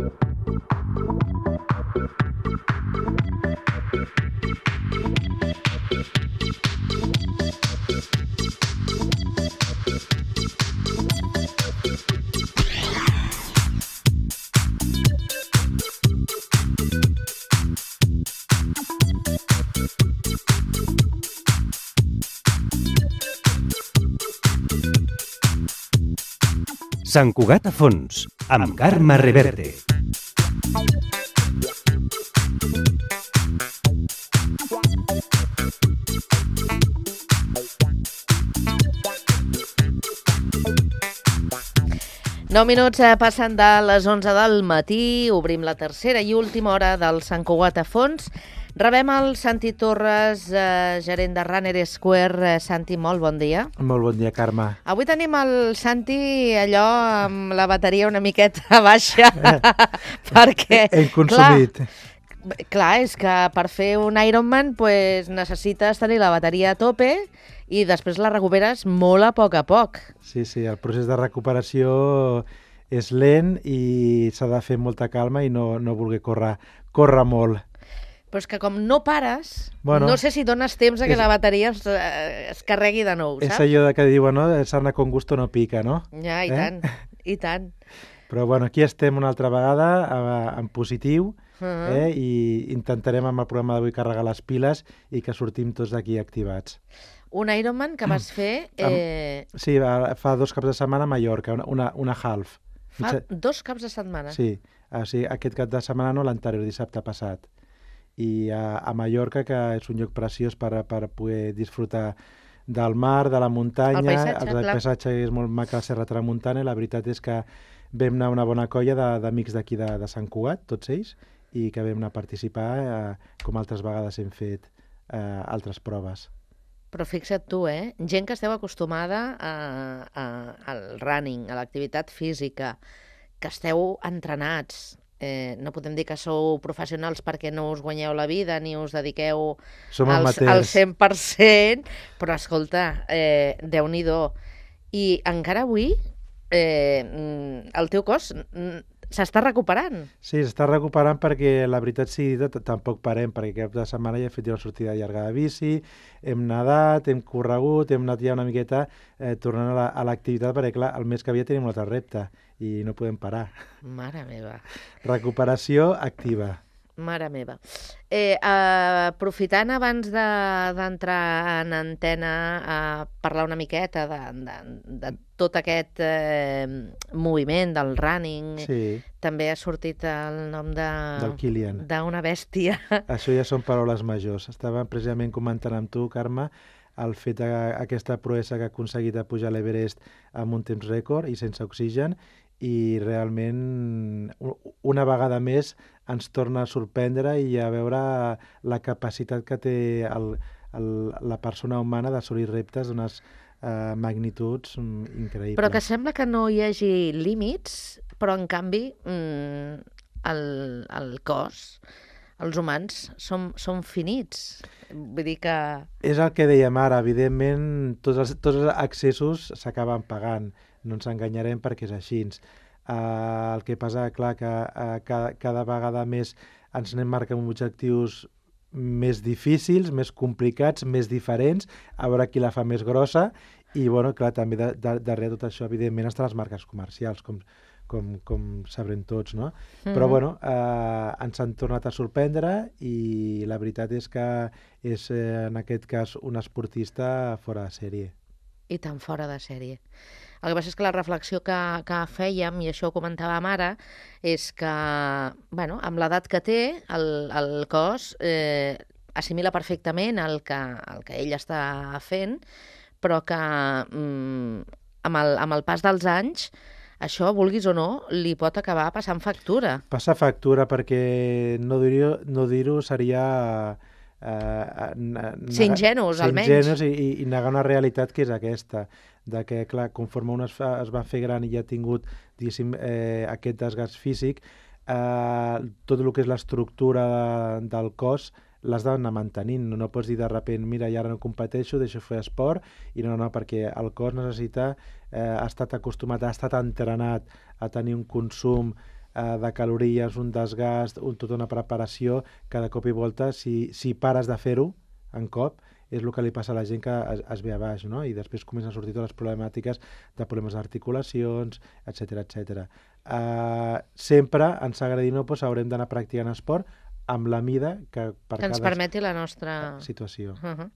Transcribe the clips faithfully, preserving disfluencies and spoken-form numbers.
Sant Cugat a fons, amb Carme Reverte. Nou minuts passen de les onze del matí, obrim la tercera i última hora del Sant Cugat a fons. Rebem el Santi Torres, eh, gerent de Runner Square. Eh, Santi, molt bon dia. Molt bon dia, Carme. Avui tenim el Santi allò amb la bateria una miqueta baixa, perquè... Hem consumit. Clar, clar, és que per fer un Ironman pues, necessites tenir la bateria a tope i després la recuperes molt a poc a poc. Sí, sí, el procés de recuperació és lent i s'ha de fer molta calma i no, no voler córrer, córrer molt. Però és que com no pares, bueno, no sé si dones temps a que és, la bateria es, es carregui de nou, saps? És allò de que diuen, no? Sarna con gusto no pica, no? Ja, i eh? tant, i tant. Però bueno, aquí estem una altra vegada en positiu, uh-huh. eh? I intentarem amb el programa d'avui carregar les piles i que sortim tots d'aquí activats. Un Ironman que vas fer... Eh... Sí, fa dos caps de setmana a Mallorca, una, una, una half. Fa Mitja... dos caps de setmana? Sí, o sigui, aquest cap de setmana no, l'anterior, dissabte passat. I a, a Mallorca, que és un lloc preciós per, per poder disfrutar del mar, de la muntanya. El paisatge, el, el paisatge és molt maca a la Serra Tramuntana i la veritat és que vam anar una bona colla d'amics d'aquí de, de Sant Cugat, tots ells, i que vam anar a participar eh, com altres vegades hem fet eh, altres proves. Però fixa't tu, eh? Gent que esteu acostumada a, a, al running, a l'activitat física, que esteu entrenats. Eh, no podem dir que sou professionals perquè no us guanyeu la vida ni us dediqueu al, al cent per cent, però escolta, eh, Déu-n'hi-do. I encara avui eh, el teu cos s'està recuperant. Sí, s'està recuperant perquè la veritat sí, tampoc parem, perquè cap de setmana ja he fet una sortida llarga de bici, hem nedat, hem corregut, hem anat ja una miqueta eh, tornant a l'activitat, perquè clar, el mes que havia tenim un altre repte i no podem parar. Mare meva. Recuperació activa. Mare meva. Eh, eh, aprofitant abans d'entrar de, en antena a parlar una miqueta de, de, de tot aquest eh, moviment del running, sí. També ha sortit el nom de... del Kilian. D'una bèstia. Això ja són paraules majors. Estava precisament comentant amb tu, Carme, el fet d'aquesta proesa que ha aconseguit de pujar a l'Everest amb un temps rècord i sense oxigen, i realment una vegada més ens torna a sorprendre i a veure la capacitat que té el, el, la persona humana d'assolir reptes d'unes eh, magnituds increïbles. Però que sembla que no hi hagi límits, però en canvi mm, el, el cos, els humans, som, som finits. Vull dir que... És el que dèiem ara, evidentment tots els, tots els accessos s'acaben pagant. No ens enganyarem perquè és així. Uh, el que passa, clar, que uh, cada, cada vegada més ens anem marcant objectius més difícils, més complicats, més diferents, a veure qui la fa més grossa, i bueno, clar, també de, de, darrere tot això, evidentment, estan les marques comercials, com, com, com sabrem tots, no? Mm-hmm. Però bueno, uh, ens han tornat a sorprendre i la veritat és que és, eh, en aquest cas, un esportista fora de sèrie. I tan fora de sèrie. El que passa és que la reflexió que, que fèiem, i això ho comentàvem ara, és que, bueno, amb l'edat que té, el, el cos eh, assimila perfectament el que, el que ell està fent, però que mm, amb, el, amb el pas dels anys, això, vulguis o no, li pot acabar passant factura. Passa factura perquè no dir-ho no dir-ho seria... Uh, ser ingenus, almenys. Ser ingenus i, i, i negar una realitat que és aquesta, de que, clar, conforme un es, fa, es va fer gran i ja ha tingut, diguéssim, eh, aquest desgast físic, eh, tot el que és l'estructura de, del cos l'has d'anar mantenint. No, no pots dir de sobte, mira, ja ara no competeixo, deixo fer esport, i no, no, perquè el cos necessita, eh, ha estat acostumat, ha estat entrenat a tenir un consum eh, de calories, un desgast, un, tota una preparació, cada cop i volta, si, si pares de fer-ho en cop, és el que li passa a la gent que es, es ve a baix, no? I després comencen a sortir totes les problemàtiques de problemes d'articulacions, etcètera, etcètera. Uh, sempre ens agradi no, doncs haurem d'anar practicant esport amb la mida que per que ens cada permeti la nostra situació. Uh-huh.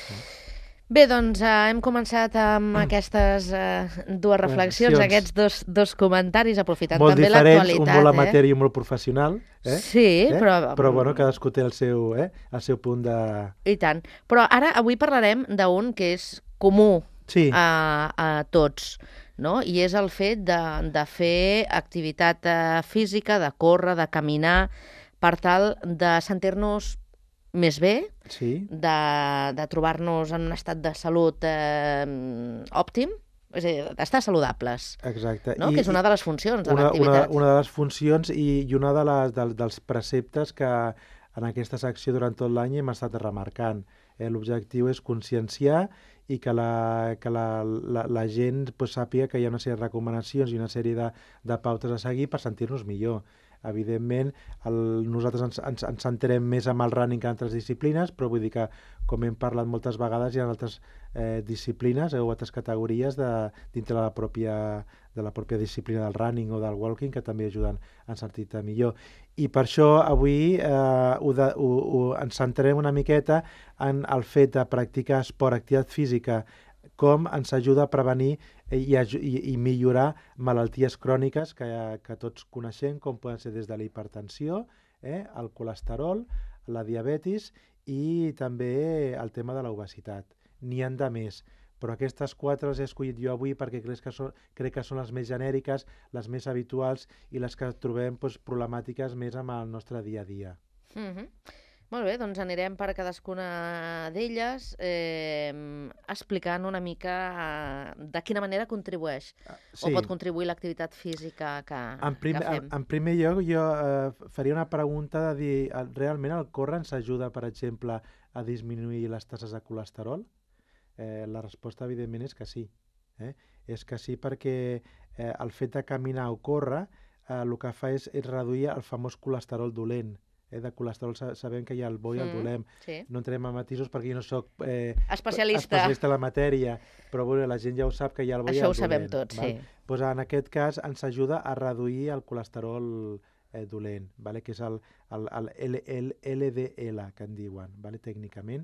Bé, doncs uh, hem començat amb aquestes uh, dues reflexions, Reflexions. aquests dos, dos comentaris, aprofitant Molt també diferents, l'actualitat. un molt eh? amateur i un molt professional. Eh? Sí, eh? però... Però bueno, cadascú té el seu, eh? el seu punt de... I tant. Però ara, avui parlarem d'un que és comú Sí. a, a tots, no? I és el fet de, de fer activitat uh, física, de córrer, de caminar, per tal de sentir-nos més bé, Sí. de, de trobar-nos en un estat de salut eh, òptim, és a dir, d'estar saludables, Exacte. no? I, Que és una de les funcions de una, una, l'activitat. una de les funcions i, i una de les, de, dels preceptes que en aquesta secció durant tot l'any hem estat remarcant. Eh? L'objectiu és conscienciar i que la, que la, la, la gent pues, sàpiga que hi ha una sèrie de recomanacions i una sèrie de, de pautes a seguir per sentir-nos millor. Evidentment, el, nosaltres ens, ens, ens centrem més amb el running que en altres disciplines, però vull dir que, com hem parlat moltes vegades, hi ha altres eh, disciplines eh, o altres categories de, dintre de la, pròpia, de la pròpia disciplina del running o del walking que també ajuden a sentir-te millor. I per això avui eh, ho de, ho, ho, ens centrem una miqueta en el fet de practicar esport, activitat física, com ens ajuda a prevenir i, i, i millorar malalties cròniques que, que tots coneixem, com poden ser des de la hipertensió, eh, el colesterol, la diabetis i també el tema de l'obesitat. N'hi han de més, però aquestes quatre les he escollit jo avui perquè crec que són, crec que són les més genèriques, les més habituals i les que trobem doncs, problemàtiques més amb el nostre dia a dia. Mm-hmm. Molt bé, doncs anirem per cadascuna d'elles eh, explicant una mica eh, de quina manera contribueix sí. o pot contribuir l'activitat física que, en primer, que fem. En, en primer lloc, jo eh, faria una pregunta de dir, realment el córrer ens ajuda, per exemple, a disminuir les tasses de colesterol? Eh, la resposta, evidentment, és que sí. Eh? És que sí perquè eh, el fet de caminar o córrer eh, el que fa és, és reduir el famós colesterol dolent. Eh, de colesterol sabem que hi ha el bo i el Mm, dolent. sí. No entrem a matisos perquè jo no soc eh, Especialista. especialista en la matèria, però bueno, la gent ja ho sap que hi ha el bo Això i el ho sabem dolent. tots, val? sí. Pues en aquest cas ens ajuda a reduir el colesterol eh, dolent, vale? Que és el, el, el, el L D L que en diuen, vale? Tècnicament.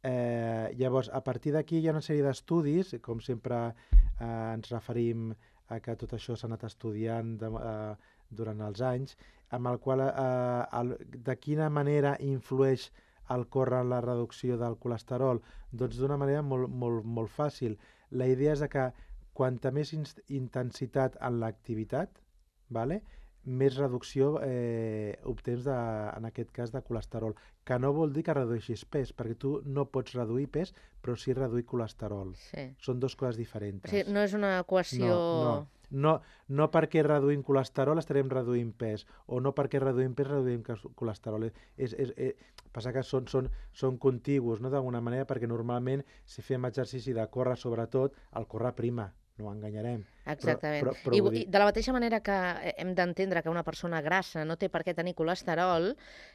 Eh, llavors, a partir d'aquí hi ha una sèrie d'estudis, com sempre eh, ens referim a que tot això s'ha anat estudiant de, eh, durant els anys, amb el qual eh, el, de quina manera influeix el córrer en la reducció del colesterol? Doncs d'una manera molt, molt, molt fàcil. La idea és que quanta més intensitat en l'activitat, vale? Més reducció eh, obtens, de, en aquest cas, de colesterol. Que no vol dir que redueixis pes, perquè tu no pots reduir pes, però sí reduir colesterol. Sí. Són dues coses diferents. O sigui, no és una equació... No, no. No, no perquè reduïm colesterol estarem reduint pes, o no perquè reduïm pes reduïm colesterol. És, és, és, passa que són, són, són contigus, no? D'alguna manera, perquè normalment si fem exercici de córrer, sobretot, el córrer prima, no ho enganyarem. Exactament. Però, però, però I, vull dir... I de la mateixa manera que hem d'entendre que una persona grassa no té per què tenir colesterol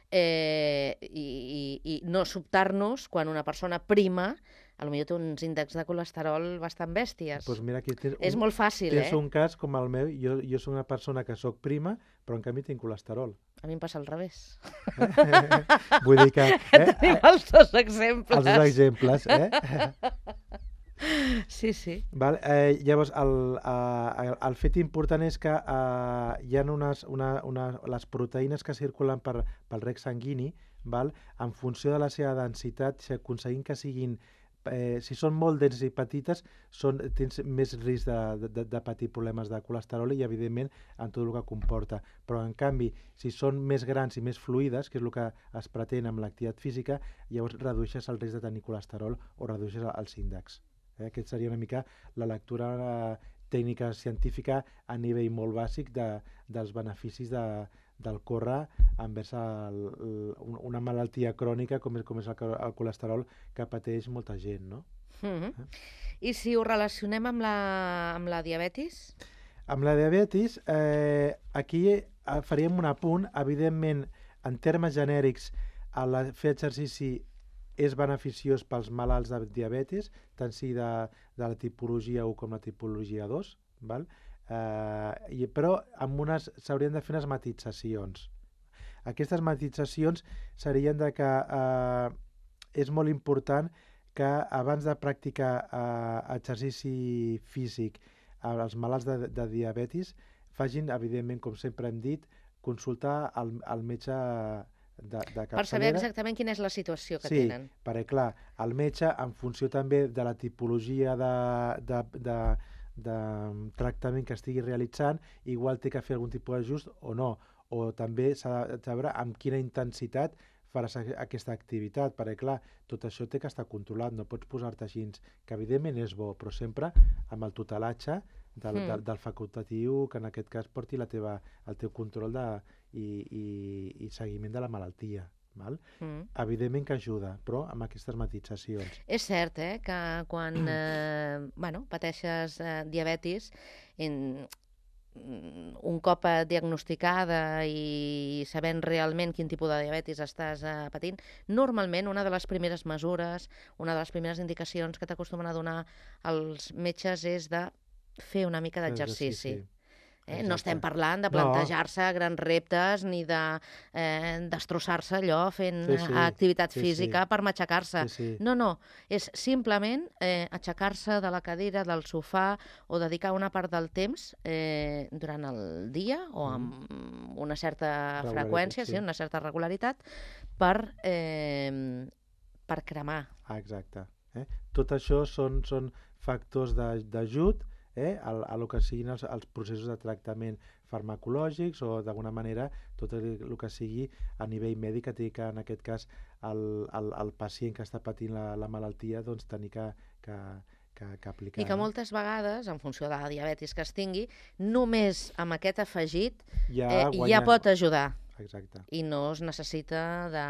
eh, i, i, i no sobtar-nos quan una persona prima potser té uns índexs de colesterol bastant bèsties. Pues mira, aquí tens és un, molt fàcil, tens eh? un cas com el meu, jo, jo soc una persona que soc prima, però en canvi tinc colesterol. A mi em passa al revés. Eh? Vull dir que... Eh? Tenim els dos exemples. Els dos exemples, eh? Sí, sí. Val? Eh, llavors, el, eh, el fet important és que eh, hi ha unes, una, una, les proteïnes que circulen per, pel rec sanguini, val? En funció de la seva densitat, si aconseguim que siguin Eh, si són molt dens i petites, són, tens més risc de, de, de patir problemes de colesterol i, evidentment, en tot el que comporta. Però, en canvi, si són més grans i més fluides, que és el que es pretén amb l'activitat física, llavors redueixes el risc de tenir colesterol o redueixes els índexs. Eh? Aquest seria una mica la lectura eh, tècnica científica a nivell molt bàsic de, dels beneficis de, del córrer envers el, el, una malaltia crònica com és, com és el, el colesterol que pateix molta gent, no? Mm-hmm. I si ho relacionem amb la, amb la diabetis? Amb la diabetis, eh, aquí eh, faríem un apunt. Evidentment, en termes genèrics, el fer exercici és beneficiós pels malalts de diabetis, tant sigui de, de la tipologia u com la tipologia dos, val? Eh, i, però amb unes s'haurien de fer unes matitzacions. Aquestes matitzacions serien de que eh, és molt important que abans de practicar eh, exercici físic als malalts de, de diabetis facin, evidentment, com sempre hem dit, consultar el, el metge de, de capçalera. Per saber exactament quina és la situació que sí, tenen. Sí, perquè clar, el metge, en funció també de la tipologia de, de, de, de tractament que estigui realitzant, igual té que fer algun tipus d'ajust o no, o també s'ha de saber amb quina intensitat faràs aquesta activitat, perquè clar, tot això té que estar controlat, no pots posar-te així, que evidentment és bo, però sempre amb el tutelatge del, mm. del, del facultatiu, que en aquest cas porti la teva, el teu control de, i, i, i seguiment de la malaltia. Val? Mm. Evidentment que ajuda, però amb aquestes matitzacions. És cert eh, que quan eh, bueno, pateixes eh, diabetis, en, un cop diagnosticada i sabent realment quin tipus de diabetis estàs eh, patint, normalment una de les primeres mesures, una de les primeres indicacions que t'acostumen a donar els metges és de fer una mica d'exercici. Eh? No estem parlant de plantejar-se no. grans reptes ni de eh, destrossar-se allò fent sí, sí. activitat sí, física sí. per matxacar-se. Sí, sí. No, no, és simplement eh, aixecar-se de la cadira, del sofà o dedicar una part del temps eh, durant el dia o amb mm. una certa freqüència, sí. Sí, una certa regularitat per, eh, per cremar. Ah, exacte. Eh? Tot això són, són factors d'ajut Eh, a, a lo que siguin els, els processos de tractament farmacològics o d'alguna manera tot el, el que sigui a nivell mèdic, que té que en aquest cas el, el, el pacient que està patint la, la malaltia doncs tenir que, que, que, que aplicar. I que moltes vegades, en funció de la diabetis que es tingui, només amb aquest afegit ja, eh, guanya... ja pot ajudar. Exacte. I no es necessita de,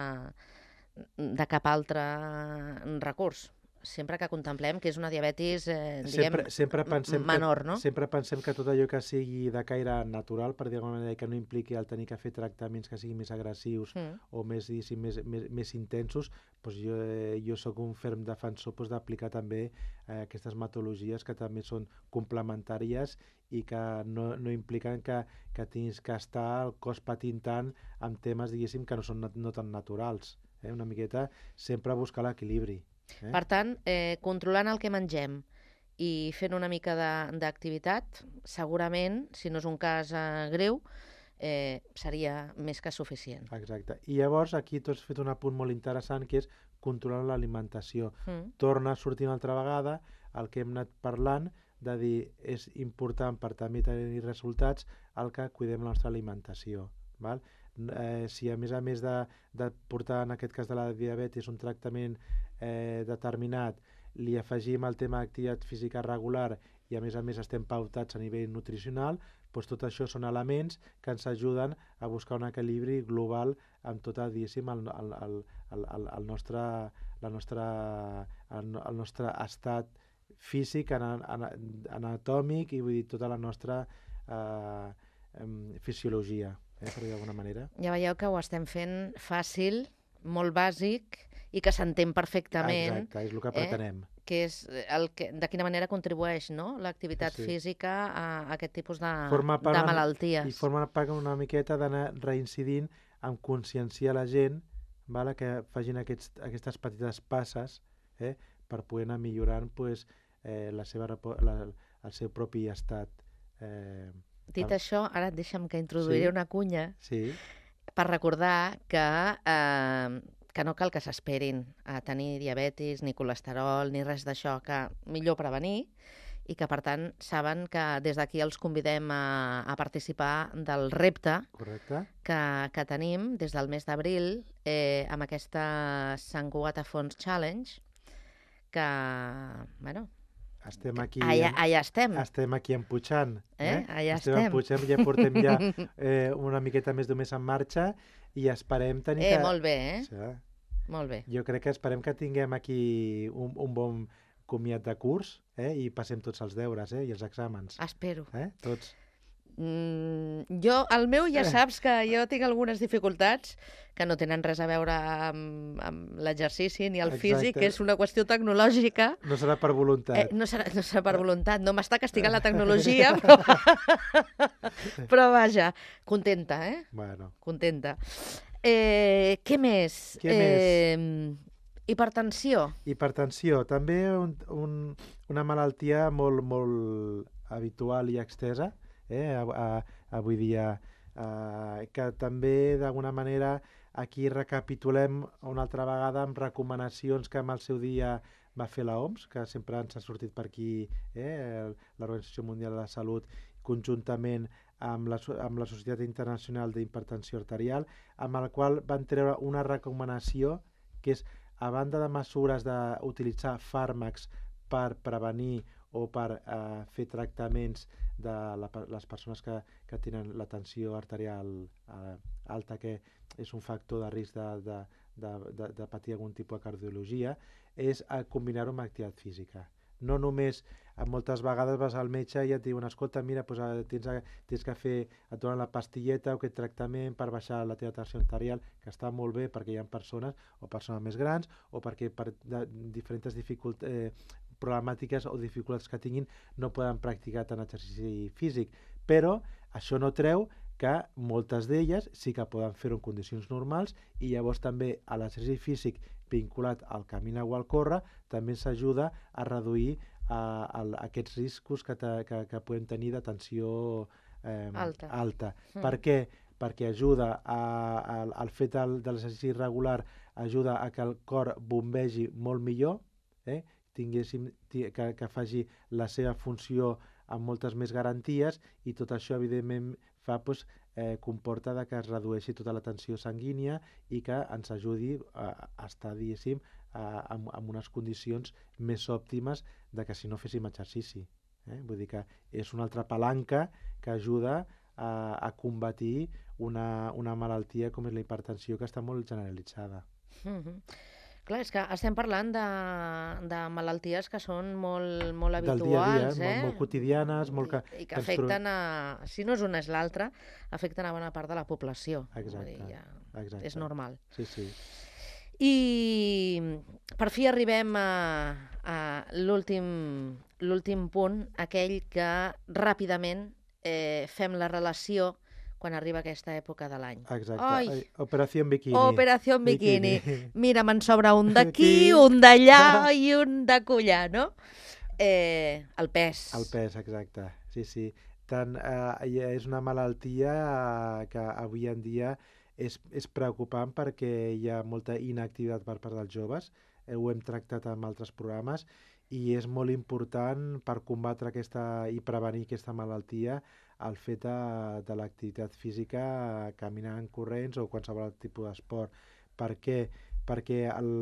de cap altre recurs. Sempre que contemplem que és una diabetis eh, diguem, sempre, sempre pensem menor, que, no? Sempre pensem que tot allò que sigui de caire natural, per dir d'alguna manera, que no impliqui el tenir que fer tractaments que siguin més agressius mm. o més, més, més, més intensos, doncs jo, eh, jo sóc un ferm defensor doncs, d'aplicar també eh, aquestes metodologies que també són complementàries i que no, no impliquen que, que tinguis que estar el cos patint tant amb temes, diguéssim, que no són no tan naturals. Eh? Una miqueta sempre buscar l'equilibri. Eh? Per tant, eh, controlant el que mengem i fent una mica d'activitat, segurament, si no és un cas eh, greu, eh, seria més que suficient. Exacte. I llavors aquí tu has fet un apunt molt interessant, que és controlar l'alimentació. Mm. Torna a sortir una altra vegada el que hem anat parlant, de dir, és important per també tenir resultats el que cuidem la nostra alimentació. Val? Eh, si a més a més de, de portar en aquest cas de la diabetis un tractament eh, determinat, li afegim el tema d'activitat física regular i a més a més estem pautats a nivell nutricional, doncs tot això són elements que ens ajuden a buscar un equilibri global amb tot el, diguéssim, el, el, el, el, el, nostre, la nostra, el, el nostre estat físic, anatòmic i vull dir tota la nostra eh, fisiologia. Eh, per dir d'alguna manera. Ja veieu que ho estem fent fàcil, molt bàsic i que s'entén perfectament. Exacte, és el que pretenem. Eh? Que és el que, de quina manera contribueix no? l'activitat sí. física a, a aquest tipus de, de malalties. I forma part una miqueta d'anar reincidint en conscienciar la gent, vale? Que facin aquests, aquestes petites passes eh? per poder anar millorant pues, eh, la seva, la, el seu propi estat eh, Dit això, ara deixa'm que introduiré sí, una cunya sí. per recordar que, eh, que no cal que s'esperin a tenir diabetis, ni colesterol, ni res d'això, que millor prevenir i que, per tant, saben que des d'aquí els convidem a, a participar del repte Correcte. Que, que tenim des del mes d'abril eh, amb aquesta Sant Cugat a Fons Challenge que, bueno... Estem aquí, allà, allà estem. Estem aquí empujant. Eh? Eh? Allà estem. estem. Empujant, ja portem ja eh, una miqueta més d'un mes en marxa i esperem tenir... Eh, que... molt bé, eh? Sí. Molt bé. Jo crec que esperem que tinguem aquí un, un bon comiat de curs eh? I passem tots els deures eh? I els exàmens. Espero. Eh? Tots. Mm, jo, el meu ja saps que jo tinc algunes dificultats que no tenen res a veure amb, amb l'exercici ni el Exacte. físic, que és una qüestió tecnològica. No serà per voluntat. Eh, no, serà, no serà per voluntat, no m'està castigant la tecnologia, però, però vaja, contenta, eh? Bueno. Contenta. Eh, què més? Què eh, hipertensió. Hipertensió, també un, un, una malaltia molt, molt habitual i extesa, eh, a, a, avui dia, eh, que també d'alguna manera aquí recapitulem una altra vegada amb recomanacions que en el seu dia va fer l'O M S, que sempre ens ha sortit per aquí, eh, l'Organització Mundial de la Salut, conjuntament amb la, amb la Societat Internacional d'Hipertensió Arterial, amb el qual van treure una recomanació que és, a banda de mesures d'utilitzar fàrmacs per prevenir o per eh, fer tractaments de la, les persones que, que tenen la tensió arterial eh, alta, que és un factor de risc de, de, de, de, de patir algun tipus de cardiologia, és combinar-ho amb activitat física. No només, moltes vegades vas al metge i et diuen, escolta, mira, doncs, tens, tens que fer, et donen la pastilleta o aquest tractament per baixar la teva tensió arterial, que està molt bé perquè hi ha persones o persones més grans o perquè per de, diferents dificultats, eh, problemàtiques o dificultats que tinguin no poden practicar tant exercici físic, però això no treu que moltes d'elles sí que poden fer-ho en condicions normals i llavors també a l'exercici físic vinculat al caminar o al córrer també s'ajuda a reduir eh, el, aquests riscos que, te, que, que podem tenir de tensió eh, alta. alta. Mm. Per què? Perquè ajuda a, a, al fet del, de l'exercici regular ajuda a que el cor bombegi molt millor, eh? tinguéssim, que, que faci la seva funció amb moltes més garanties i tot això evidentment fa, doncs, eh, comporta de que es redueixi tota la tensió sanguínia i que ens ajudi a, a estar, diguéssim, a, a, en unes condicions més òptimes de que si no féssim exercici. Eh? Vull dir que és una altra palanca que ajuda a, a combatir una, una malaltia com és la hipertensió, que està molt generalitzada. Mm-hmm. Clar, és que estem parlant de, de malalties que són molt, molt habituals, del dia a dia, eh? molt, molt quotidianes, molt que, I, i que afecten a, si no és una és l'altra, afecten a bona part de la població. Exacte, dir, ja exacte. És normal. Sí, sí. I per fi arribem a, a l'últim punt, aquell que ràpidament eh, fem la relació quan arriba aquesta època de l'any. Exacte. Ai, Operació Bikini. Operació Bikini. Bikini. Mira, me'n sobra un d'aquí, un d'allà i un de collà, no? Eh, el pes. El pes, exacte. Sí, sí. Tant, eh, és una malaltia eh, que avui en dia és, és preocupant perquè hi ha molta inactivitat per part dels joves. Eh, ho hem tractat amb altres programes i és molt important per combatre aquesta i prevenir aquesta malaltia el fet de, de l'activitat física, caminant, corrents o qualsevol tipus d'esport. Per què? Perquè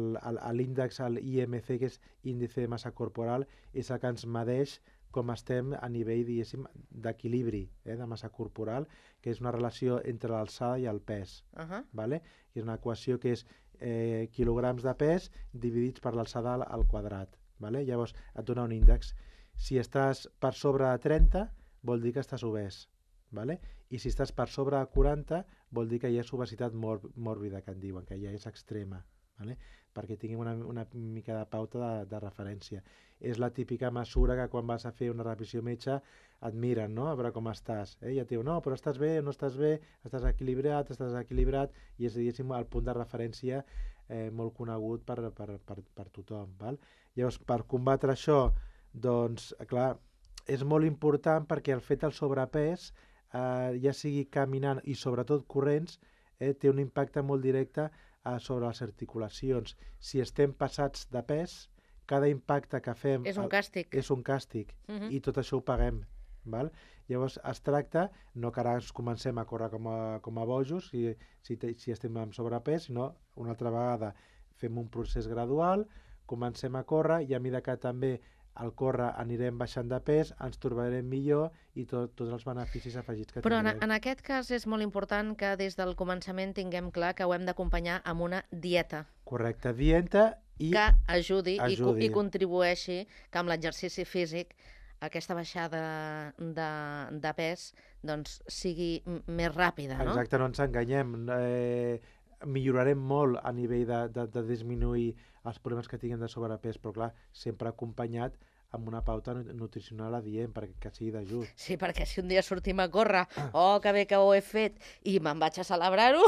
l'índex, l'I M C, que és índice de massa corporal, és el que ens medeix com estem a nivell, diguéssim, d'equilibri, eh, de massa corporal, que és una relació entre l'alçada i el pes. Uh-huh. Vale? És una equació que és eh, quilograms de pes dividits per l'alçada al quadrat. Vale? Llavors et dona un índex. Si estàs per sobre de trenta, vol dir que estàs obès, vale? I si estàs per sobre de quaranta, vol dir que hi ha obesitat mòr mòrbida, que en diuen, que ja és extrema, vale? Perquè tinguem una, una mica de pauta de, de referència. És la típica mesura que quan vas a fer una revisió metge et miren, no? A veure com estàs. Eh? I et diuen, no, però estàs bé, no estàs bé, estàs equilibrat, estàs equilibrat, i és, diguéssim, el punt de referència eh, molt conegut per, per, per, per tothom. Val? Llavors, per combatre això, doncs, clar, és molt important perquè el fet del sobrepès, eh, ja sigui caminant i sobretot corrents, eh, té un impacte molt directe eh, sobre les articulacions. Si estem passats de pes, cada impacte que fem és un càstig, és un càstig uh-huh. i tot això ho paguem. Val? Llavors es tracta, no que ara ens comencem a córrer com a, com a bojos si, si, te, si estem amb sobrepès, sinó una altra vegada fem un procés gradual, comencem a córrer i a mesura que també al córrer anirem baixant de pes, ens trobarem millor i tot, tots els beneficis afegits que Però tindrem. Però en, en aquest cas és molt important que des del començament tinguem clar que ho hem d'acompanyar amb una dieta. Correcte, dieta i... Que ajudi, ajudi. I, i contribueixi que amb l'exercici físic aquesta baixada de, de pes doncs, sigui m- més ràpida, no? Exacte, no ens enganyem. Eh, millorarem molt a nivell de, de, de disminuir els problemes que tinguem de sobrepès, però clar, sempre acompanyat amb una pauta nu- nutricional adient perquè que sigui de just. Sí, perquè si un dia sortim a córrer, oh, que bé que ho he fet, i me'n vaig a celebrar-ho,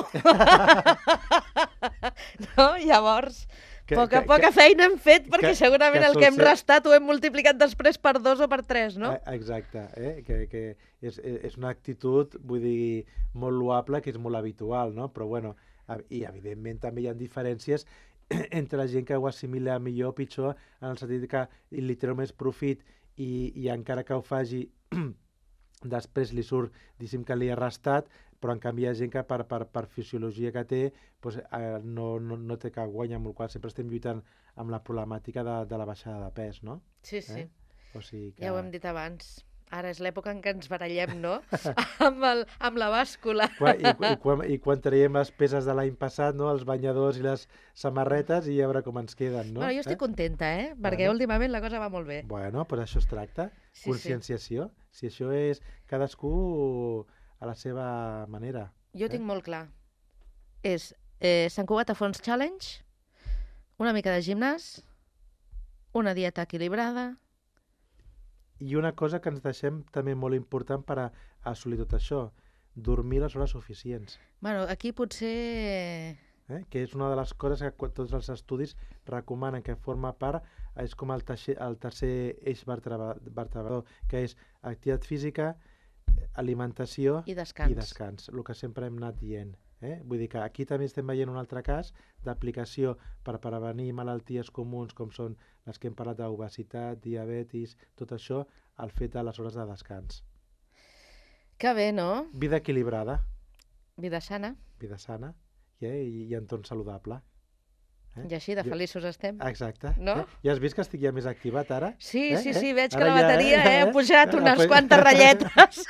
no? Llavors, Que- poca, que- poca que- feina hem fet, perquè que- segurament que el que hem sol ser- restat ho hem multiplicat després per dos o per tres, no? Eh, Exacte, eh? que, que és, és una actitud, vull dir, molt loable, que és molt habitual, no? Però bueno, a- i evidentment també hi ha diferències entre la gent que ho assimila millor o pitjor, en el sentit que li treu més profit i, i encara que ho faci després li surt, diguéssim que li ha restat, però en canvi hi ha gent que per, per, per fisiologia que té doncs, eh, no, no, no té cap guany, amb el qual sempre estem lluitant amb la problemàtica de, de la baixada de pes, no? Sí, sí. Eh? O sigui que... Ja ho hem dit abans. Ara és l'època en què ens barallem, no? amb, el, amb la bàscula. Quan, i, i, quan, I quan traiem les peces de l'any passat, no? Els banyadors i les samarretes, i a veure com ens queden, no? Bueno, jo estic eh? contenta, eh? Perquè Bueno. últimament la cosa va molt bé. Bueno, doncs això es tracta. Sí, Conscienciació. Si això és cadascú a la seva manera. Jo Eh? tinc molt clar. És eh, Sant Cugat a Fons Challenge, una mica de gimnàs, una dieta equilibrada. I una cosa que ens deixem també molt important per a, a assolir tot això, dormir les hores suficients. Bueno, aquí potser... Eh? Que és una de les coses que quan tots els estudis recomanen, que forma part, és com el tercer, el tercer eix vertebra- vertebrador, que és activitat física, alimentació I descans. i descans, el que sempre hem anat dient. Eh? Vull dir que aquí també estem veient un altre cas d'aplicació per prevenir malalties comuns com són les que hem parlat d'obesitat, diabetis, tot això, el fet de les hores de descans. Que bé, no? Vida equilibrada, Vida sana. vida sana eh? I, i entorn saludable. Eh? I així de Jo- feliços estem. Exacte. No? Eh? Ja has vist que estic ja més activat ara? Sí, Eh? sí, Eh? sí, veig que Ara la ja, bateria eh? eh, ha pujat Eh? unes Pues- quantes ratlletes.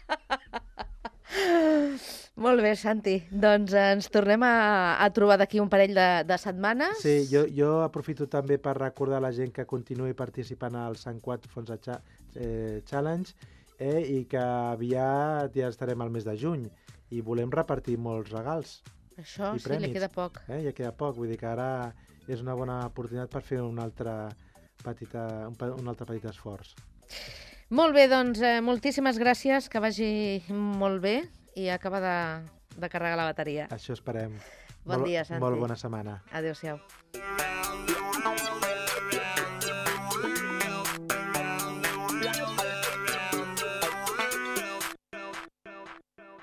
Molt bé, Santi. Doncs ens tornem a, a trobar d'aquí un parell de, de setmanes. Sí, jo, jo aprofito també per recordar a la gent que continuï participant al Sant Cugat Fons de Cha eh, Challenge eh, i que aviat ja estarem al mes de juny i volem repartir molts regals. Això i sí, li prèmits. queda poc. Eh? Ja queda poc, vull dir que ara és una bona oportunitat per fer un altre, petita, un, pe- un altre petit esforç. Molt bé, doncs eh, moltíssimes gràcies, que vagi molt bé i acaba de, de carregar la bateria. Això esperem. Bon molt, dia, Santi. Molt bona setmana. Adéu-siau.